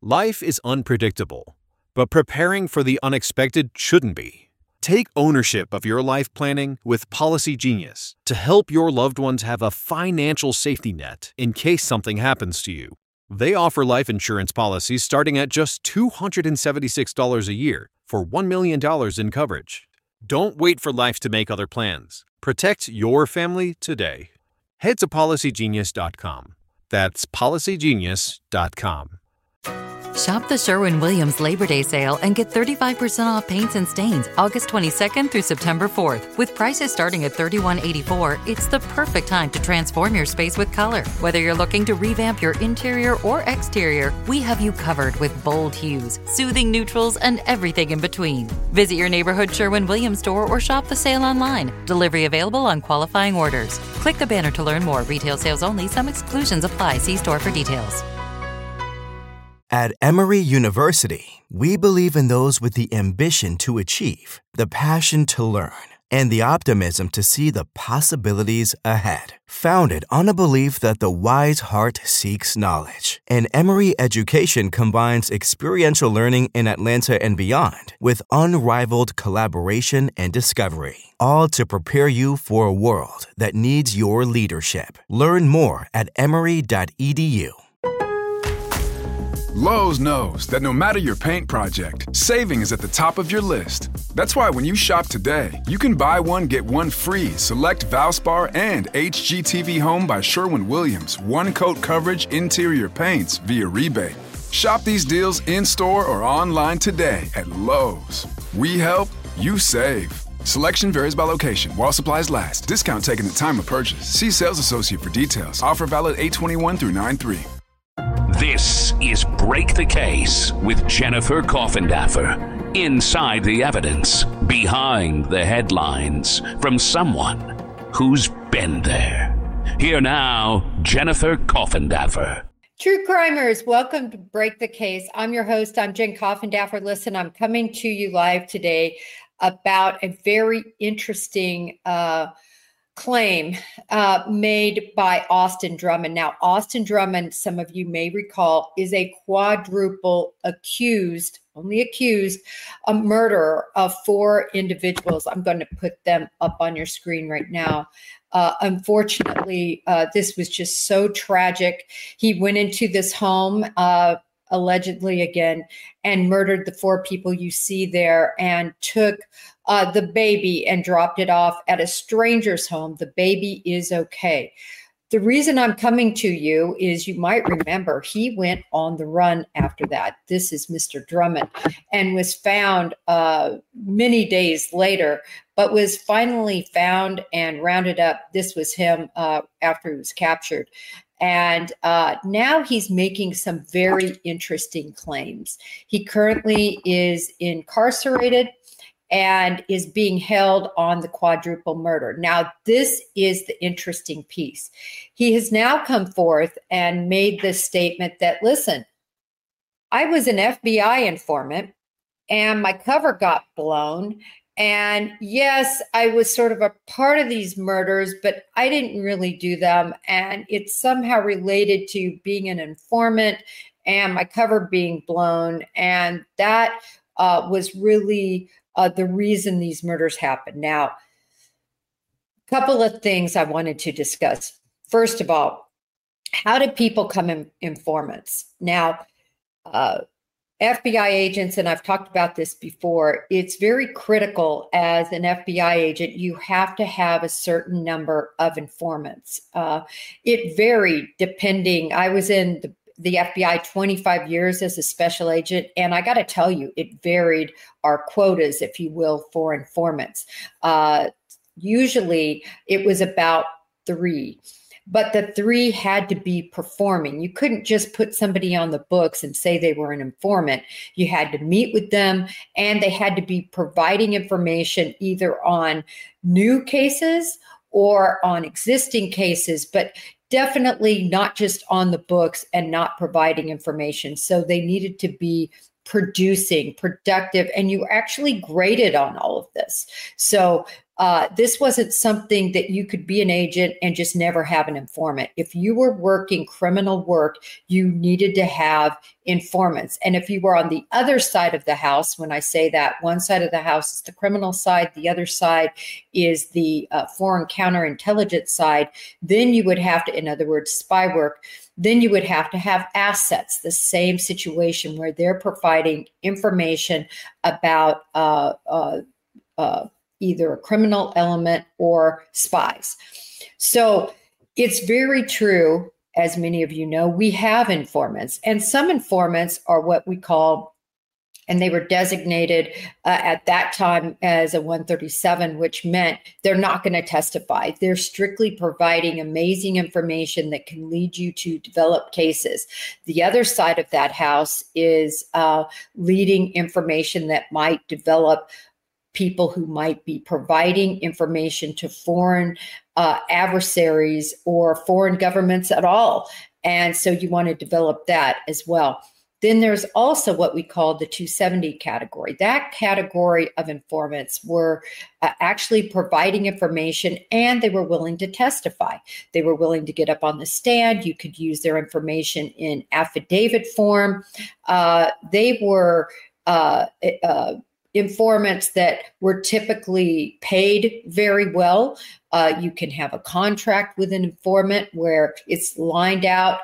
Life is unpredictable, but preparing for the unexpected shouldn't be. Take ownership of your life planning with Policy Genius to help your loved ones have a financial safety net in case something happens to you. They offer life insurance policies starting at just $276 a year for $1 million in coverage. Don't wait for life to make other plans. Protect your family today. Head to PolicyGenius.com. That's PolicyGenius.com. Shop the Sherwin-Williams Labor Day sale and get 35% off paints and stains August 22nd through September 4th. With prices starting at $31.84, it's the perfect time to transform your space with color. Whether you're looking to revamp your interior or exterior, we have you covered with bold hues, soothing neutrals, and everything in between. Visit your neighborhood Sherwin-Williams store or shop the sale online. Delivery available on qualifying orders. Click the banner to learn more. Retail sales only. Some exclusions apply. See store for details. At Emory University, we believe in those with the ambition to achieve, the passion to learn, and the optimism to see the possibilities ahead. Founded on a belief that the wise heart seeks knowledge, and Emory education combines experiential learning in Atlanta and beyond with unrivaled collaboration and discovery, all to prepare you for a world that needs your leadership. Learn more at emory.edu. Lowe's knows that no matter your paint project, saving is at the top of your list. That's why when you shop today, you can buy one, get one free. Select Valspar and HGTV Home by Sherwin-Williams. One coat coverage interior paints via rebate. Shop these deals in-store or online today at Lowe's. We help, you save. Selection varies by location. While supplies last. Discount taken at time of purchase. See sales associate for details. Offer valid 8/21 through 9/3. This is Break the Case with Jennifer Coffindaffer. Inside the evidence, behind the headlines, from someone who's been there. Here now, Jennifer Coffindaffer. True crimers, welcome to Break the Case. I'm your host. I'm Jen Coffindaffer. Listen, I'm coming to you live today about a very interesting claim made by Austin Drummond. Now, Austin Drummond, some of you may recall, is a quadruple accused, only accused, a murderer of 4 individuals. I'm going to put them up on your screen right now. Unfortunately, this was just so tragic. He went into this home, allegedly again, and murdered the 4 people you see there and took the baby and dropped it off at a stranger's home. The baby is okay. The reason I'm coming to you is you might remember he went on the run after that. This is Mr. Drummond, and was found many days later, but was finally found and rounded up. This was him after he was captured. And now he's making some very interesting claims. He currently is incarcerated and is being held on the quadruple murder. Now, this is the interesting piece. He has now come forth and made this statement that, listen, I was an FBI informant and my cover got blown. And yes, I was sort of a part of these murders, but I didn't really do them. And it's somehow related to being an informant and my cover being blown. And that was really the reason these murders happened. Now, a couple of things I wanted to discuss. First of all, how do people become informants? Now, FBI agents, and I've talked about this before, it's very critical as an FBI agent, you have to have a certain number of informants. It varied depending. I was in the FBI 25 years as a special agent, and I got to tell you, it varied our quotas, if you will, for informants. Usually it was about 3. But the 3 had to be performing. You couldn't just put somebody on the books and say they were an informant. You had to meet with them, and they had to be providing information either on new cases or on existing cases, but definitely not just on the books and not providing information. So they needed to be producing, productive, and you actually graded on all of this. So This wasn't something that you could be an agent and just never have an informant. If you were working criminal work, you needed to have informants. And if you were on the other side of the house, when I say that, one side of the house is the criminal side, the other side is the foreign counterintelligence side, then you would have to, in other words, spy work, then you would have to have assets, the same situation where they're providing information about either a criminal element or spies. So it's very true, as many of you know, we have informants, and some informants are what we call, and they were designated at that time as a 137, which meant they're not going to testify. They're strictly providing amazing information that can lead you to develop cases. The other side of that house is leading information that might develop people who might be providing information to foreign adversaries or foreign governments at all. And so you want to develop that as well. Then there's also what we call the 270 category. That category of informants were actually providing information, and they were willing to testify. They were willing to get up on the stand. You could use their information in affidavit form. They were informants that were typically paid very well. You can have a contract with an informant where it's lined out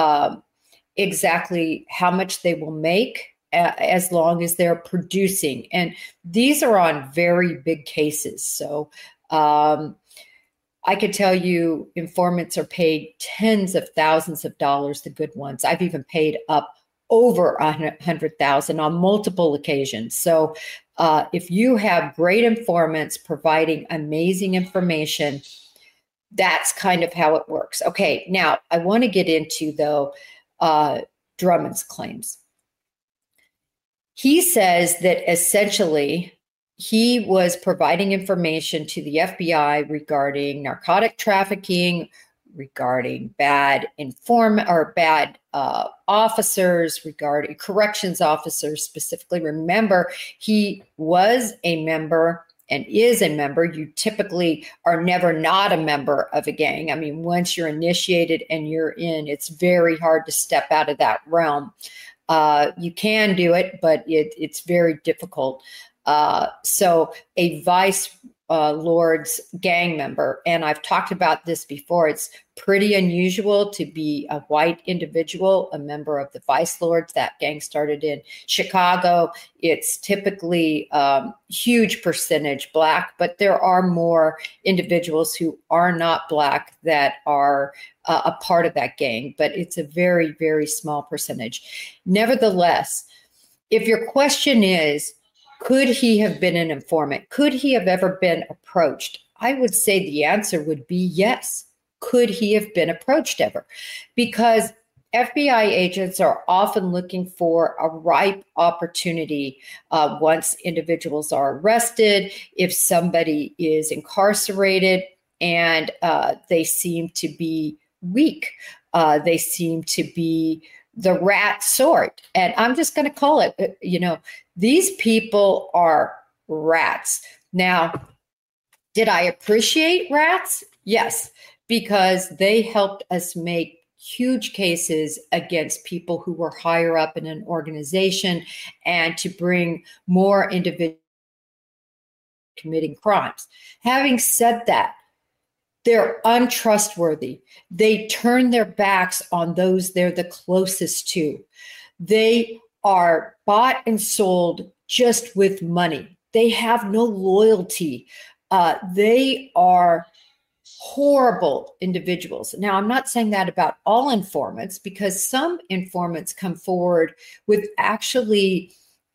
exactly how much they will make as long as they're producing. And these are on very big cases. So I could tell you informants are paid tens of thousands of dollars, the good ones. I've even paid up over 100,000 on multiple occasions. So if you have great informants providing amazing information, that's kind of how it works. Okay, now I want to get into, though, Drummond's claims. He says that essentially he was providing information to the FBI regarding narcotic trafficking, regarding bad officers, regarding corrections officers specifically. Remember, he was a member and is a member. You typically are never not a member of a gang. I mean, once you're initiated and you're in, it's very hard to step out of that realm. You can do it, but it's very difficult. So a vice lord's gang member, and I've talked about this before, it's pretty unusual to be a white individual, a member of the vice lords. That gang started in Chicago. It's typically huge percentage Black, but there are more individuals who are not Black that are a part of that gang, but it's a very, very small percentage. Nevertheless, if your question is, could he have been an informant? Could he have ever been approached? I would say the answer would be yes. Could he have been approached ever? Because FBI agents are often looking for a ripe opportunity once individuals are arrested, if somebody is incarcerated and they seem to be weak, they seem to be the rat sort. And I'm just going to call it, these people are rats. Now, did I appreciate rats? Yes, because they helped us make huge cases against people who were higher up in an organization and to bring more individuals committing crimes. Having said that, they're untrustworthy. They turn their backs on those they're the closest to. They are bought and sold just with money. They have no loyalty. They are horrible individuals. Now, I'm not saying that about all informants, because some informants come forward with actually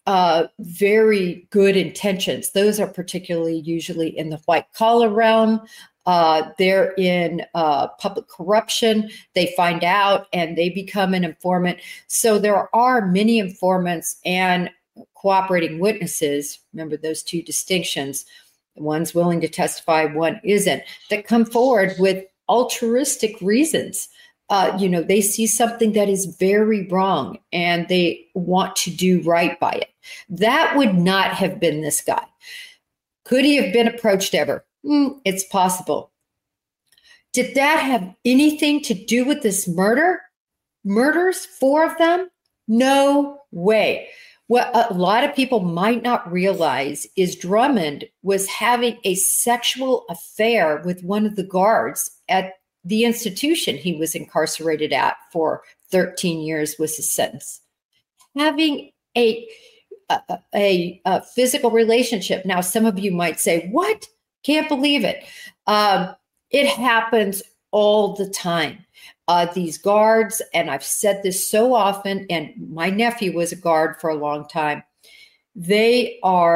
very good intentions. Those are particularly usually in the white collar realm. They're in public corruption. They find out and they become an informant. So there are many informants and cooperating witnesses. Remember those two distinctions. One's willing to testify, one isn't, that come forward with altruistic reasons. They see something that is very wrong and they want to do right by it. That would not have been this guy. Could he have been approached ever? It's possible. Did that have anything to do with this murders, 4 of them? No way. What a lot of people might not realize is Drummond was having a sexual affair with one of the guards at the institution he was incarcerated at for 13 years was his sentence. Having a physical relationship. Now, some of you might say, what? Can't believe it. It happens all the time. These guards, and I've said this so often, and my nephew was a guard for a long time. They're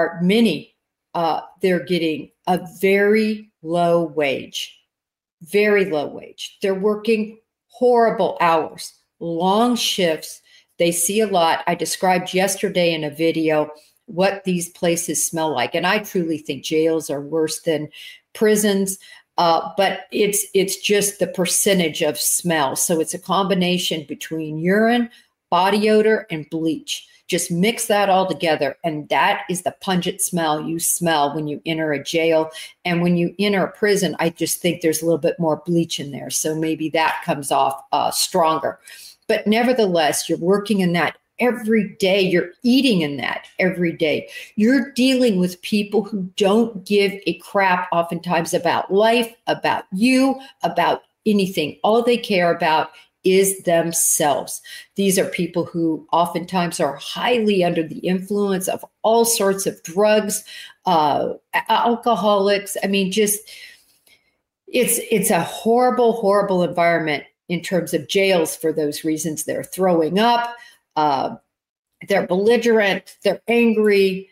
getting a very low wage. They're working horrible hours, long shifts. They see a lot. I described yesterday in a video what these places smell like. And I truly think jails are worse than prisons. But it's just the percentage of smell. So it's a combination between urine, body odor, and bleach. Just mix that all together. And that is the pungent smell you smell when you enter a jail. And when you enter a prison, I just think there's a little bit more bleach in there. So maybe that comes off stronger. But nevertheless, you're working in that every day. You're eating in that every day. You're dealing with people who don't give a crap oftentimes about life, about you, about anything. All they care about is themselves. These are people who oftentimes are highly under the influence of all sorts of drugs, alcoholics. I mean, just it's a horrible, horrible environment in terms of jails for those reasons. They're throwing up. They're belligerent, they're angry,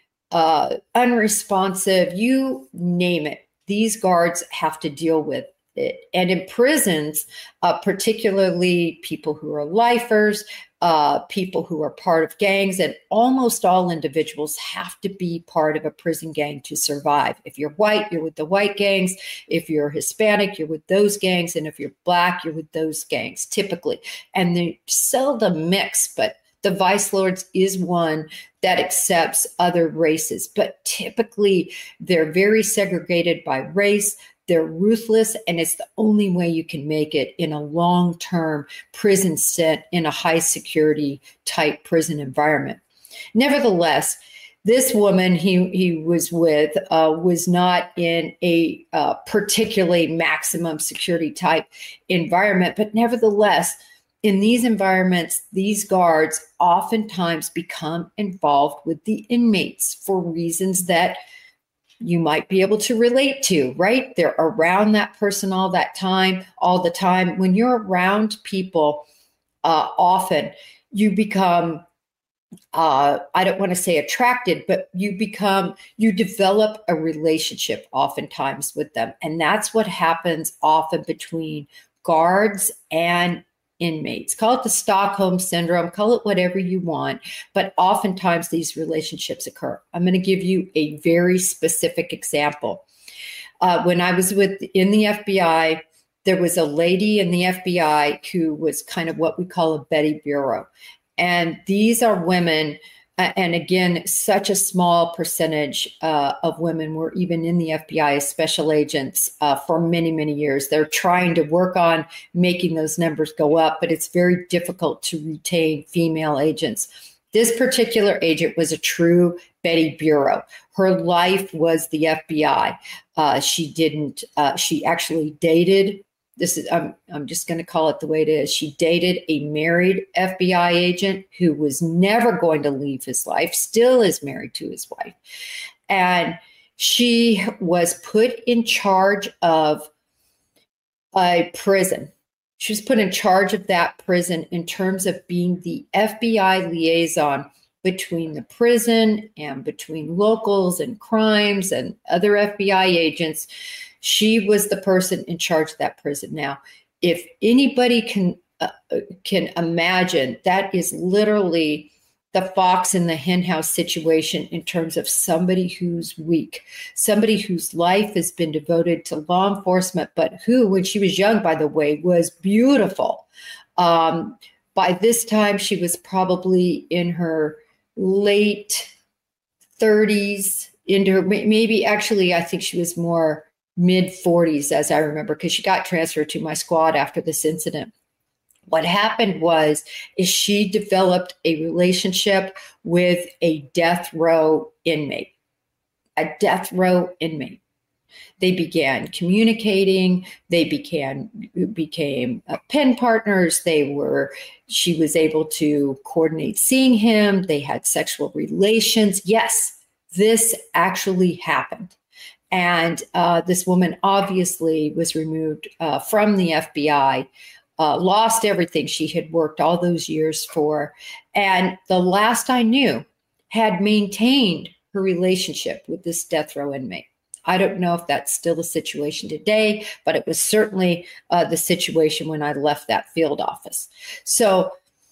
unresponsive, you name it. These guards have to deal with it. And in prisons, particularly people who are lifers, people who are part of gangs, and almost all individuals have to be part of a prison gang to survive. If you're white, you're with the white gangs. If you're Hispanic, you're with those gangs. And if you're Black, you're with those gangs, typically. And they seldom mix, but the Vice Lords is one that accepts other races. But typically, they're very segregated by race. They're ruthless, and it's the only way you can make it in a long-term prison set in a high-security type prison environment. Nevertheless, this woman he was with was not in a particularly maximum security type environment, but nevertheless, in these environments, these guards oftentimes become involved with the inmates for reasons that you might be able to relate to, right? They're around that person all the time. When you're around people, often you become, I don't want to say attracted, but you develop a relationship oftentimes with them. And that's what happens often between guards and inmates. Call it the Stockholm syndrome, call it whatever you want, but oftentimes these relationships occur. I'm going to give you a very specific example. When I was in the FBI, there was a lady in the FBI who was kind of what we call a Betty Bureau. And these are women, and again, such a small percentage of women were even in the FBI as special agents for many, many years. They're trying to work on making those numbers go up, but it's very difficult to retain female agents. This particular agent was a true Betty Bureau. Her life was the FBI. She actually dated. I'm just going to call it the way it is. She dated a married FBI agent who was never going to leave his life, still is married to his wife. And she was put in charge of a prison. She was put in charge of that prison in terms of being the FBI liaison between the prison and between locals and crimes and other FBI agents. She was the person in charge of that prison. Now, if anybody can imagine, that is literally the fox in the henhouse situation in terms of somebody who's weak, somebody whose life has been devoted to law enforcement, but who, when she was young, by the way, was beautiful. By this time, she was probably in her late 30s, into her, maybe actually, I think she was more mid 40s, as I remember, because she got transferred to my squad after this incident. What happened is she developed a relationship with a death row inmate. They began communicating. They became pen partners. She was able to coordinate seeing him. They had sexual relations. Yes, this actually happened. And this woman obviously was removed from the FBI, lost everything she had worked all those years for. And the last I knew, had maintained her relationship with this death row inmate. I don't know if that's still the situation today, but it was certainly the situation when I left that field office. So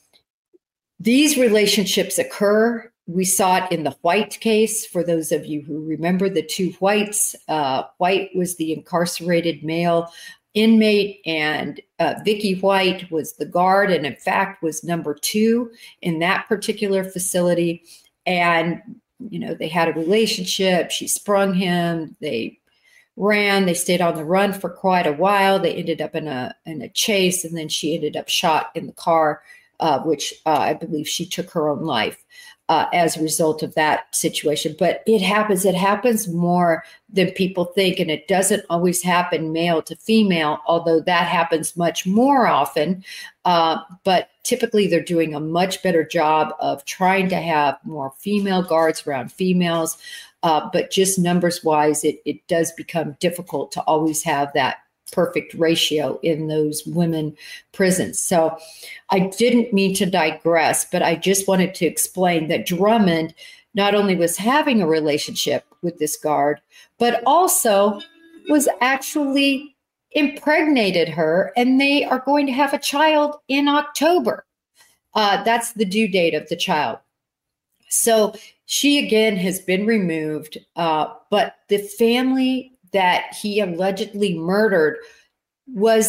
these relationships occur. We saw it in the White case. For those of you who remember the two Whites, White was the incarcerated male inmate, and Vicky White was the guard, and in fact was number 2 in that particular facility. And they had a relationship. She sprung him. They ran. They stayed on the run for quite a while. They ended up in a chase, and then she ended up shot in the car, which I believe she took her own life as a result of that situation. But it happens more than people think, and it doesn't always happen male to female, although that happens much more often. But typically they're doing a much better job of trying to have more female guards around females. But just numbers wise, it does become difficult to always have that perfect ratio in those women prisons. So I didn't mean to digress, but I just wanted to explain that Drummond not only was having a relationship with this guard, but also was actually impregnated her, and they are going to have a child in October. That's the due date of the child. So she again has been removed, but the family that he allegedly murdered was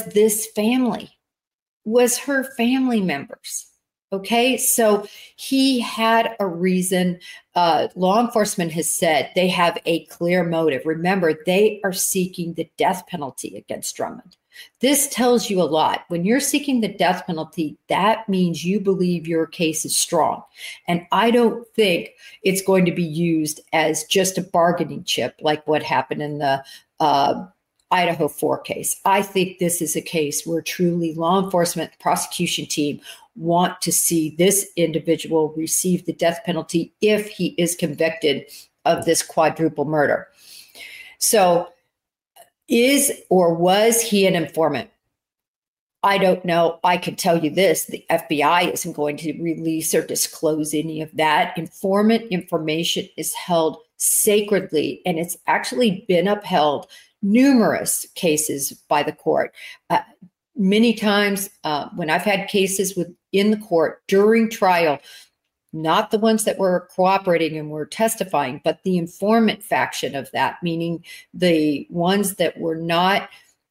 her family members. Okay, so he had a reason. Law enforcement has said they have a clear motive. Remember, they are seeking the death penalty against Drummond. This tells you a lot. When you're seeking the death penalty, that means you believe your case is strong. And I don't think it's going to be used as just a bargaining chip like what happened in the Idaho 4 case. I think this is a case where truly law enforcement prosecution team want to see this individual receive the death penalty if he is convicted of this quadruple murder. So is or was he an informant? I don't know. I can tell you this, the FBI isn't going to release or disclose any of that. Informant information is held sacredly, and it's actually been upheld numerous cases by the court. Many times when I've had cases in the court during trial, not the ones that were cooperating and were testifying, but the informant faction of that, meaning the ones that were not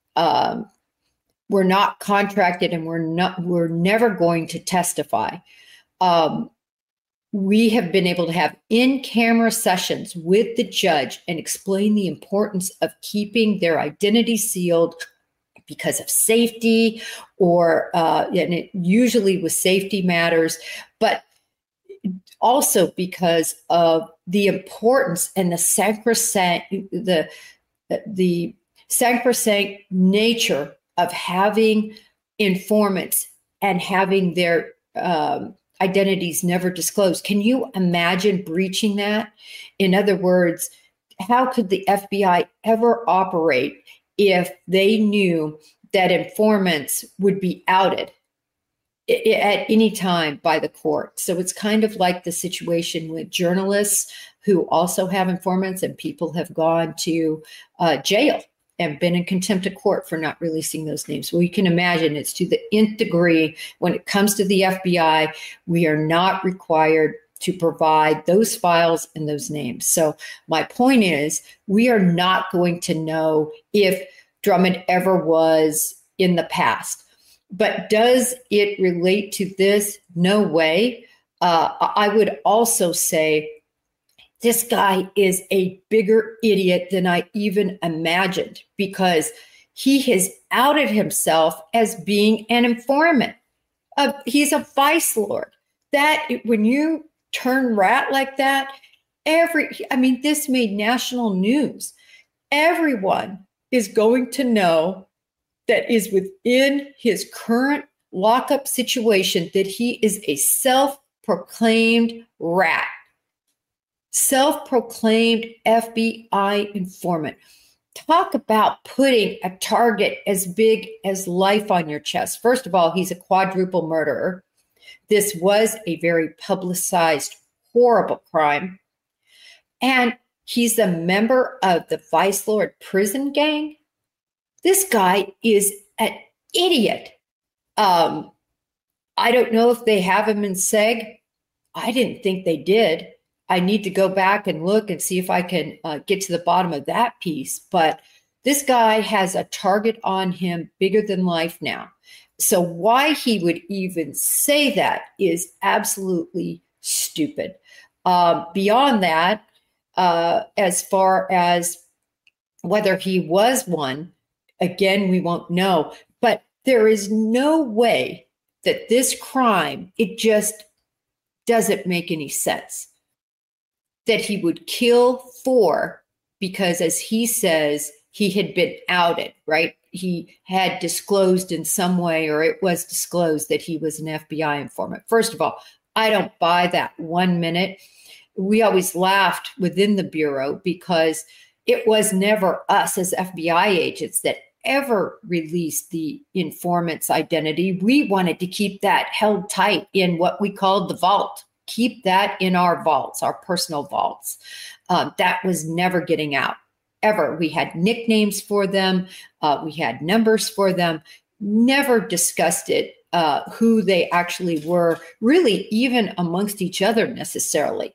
contracted and were never going to testify. We have been able to have in-camera sessions with the judge and explain the importance of keeping their identity sealed because of safety, and it usually was safety matters, but also because of the importance and the sacrosanct nature of having informants and having their identities never disclosed. Can you imagine breaching that? In other words, how could the FBI ever operate if they knew that informants would be outed at any time by the court? So it's kind of like the situation with journalists who also have informants, and people have gone to jail and been in contempt of court for not releasing those names. Well, you can imagine it's to the nth degree. When it comes to the FBI, we are not required to provide those files and those names. So my point is, we are not going to know if Drummond ever was in the past. But does it relate to this? No way. I would also say This guy is a bigger idiot than I even imagined, because he has outed himself as being an informant. He's a vice lord. That when you turn rat like that, this made national news. Everyone is going to know that is within his current lockup situation that he is a self-proclaimed rat, self-proclaimed FBI informant. Talk about putting a target as big as life on your chest. First of all, he's a quadruple murderer. This was a very publicized, horrible crime. And he's a member of the Vice Lord prison gang. This guy is an idiot. I don't know if they have him in SEG. I didn't think they did. I need to go back and look and see if I can get to the bottom of that piece. But this guy has a target on him bigger than life now. So why he would even say that is absolutely stupid. Beyond that, as far as whether he was one, again, we won't know. But there is no way that this crime, it just doesn't make any sense. That he would kill 4 because, as he says, he had been outed, right? He had disclosed in some way, or it was disclosed that he was an FBI informant. First of all, I don't buy that 1 minute. We always laughed within the Bureau because it was never us as FBI agents that ever released the informant's identity. We wanted to keep that held tight in what we called the vault. Keep that in our vaults, our personal vaults. That was never getting out, ever. We had nicknames for them. We had numbers for them. Never discussed it, who they actually were, really even amongst each other necessarily.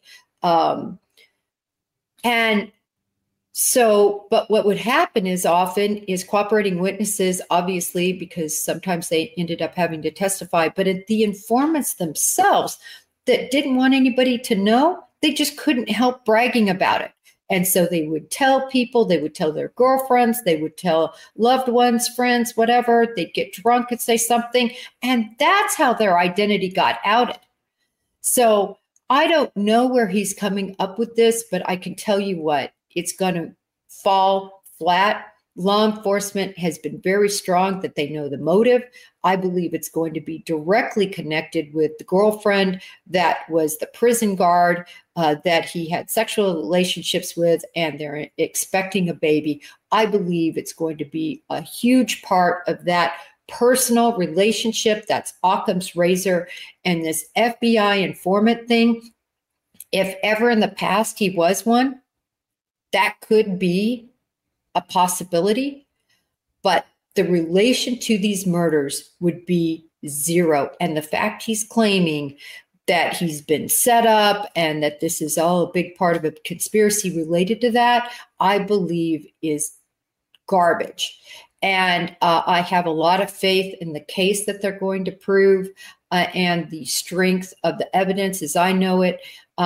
And so, but what would happen is often is cooperating witnesses, obviously, because sometimes they ended up having to testify, but the informants themselves that didn't want anybody to know, they just couldn't help bragging about it. And so they would tell people, they would tell their girlfriends, they would tell loved ones, friends, whatever. They'd get drunk and say something. And that's how their identity got outed. So I don't know where he's coming up with this, but I can tell you what, it's going to fall flat. Law enforcement has been very strong that they know the motive. I believe it's going to be directly connected with the girlfriend that was the prison guard that he had sexual relationships with, and they're expecting a baby. I believe it's going to be a huge part of that personal relationship. That's Occam's razor. And this FBI informant thing, if ever in the past he was one, that could be a possibility, but the relation to these murders would be zero. And the fact he's claiming that he's been set up and that this is all a big part of a conspiracy related to that, I believe is garbage. And I have a lot of faith in the case that they're going to prove and the strength of the evidence as I know it.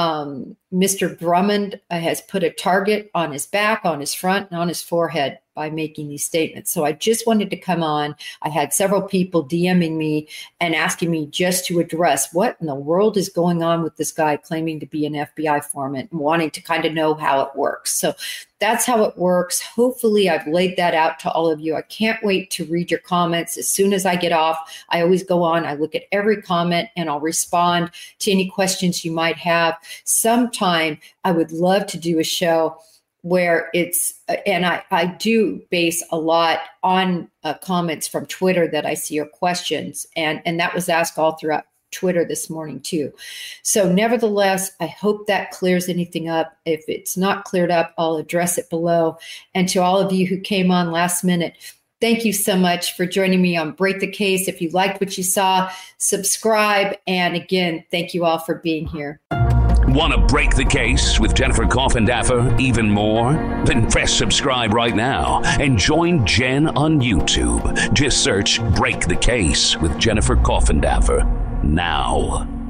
Mr. Drummond has put a target on his back, on his front, and on his forehead by making these statements. So I just wanted to come on. I had several people DMing me and asking me just to address what in the world is going on with this guy claiming to be an FBI informant and wanting to kind of know how it works. So that's how it works. Hopefully I've laid that out to all of you. I can't wait to read your comments. As soon as I get off, I always go on, I look at every comment and I'll respond to any questions you might have. Sometime I would love to do a show where it's, and I do base a lot on comments from Twitter that I see or questions. And that was asked all throughout Twitter this morning too. So nevertheless, I hope that clears anything up. If it's not cleared up, I'll address it below. And to all of you who came on last minute, thank you so much for joining me on Break the Case. If you liked what you saw, subscribe. And again, thank you all for being here. Want to break the case with Jennifer Coffindaffer even more? Then press subscribe right now and join Jen on YouTube. Just search Break the Case with Jennifer Coffindaffer now.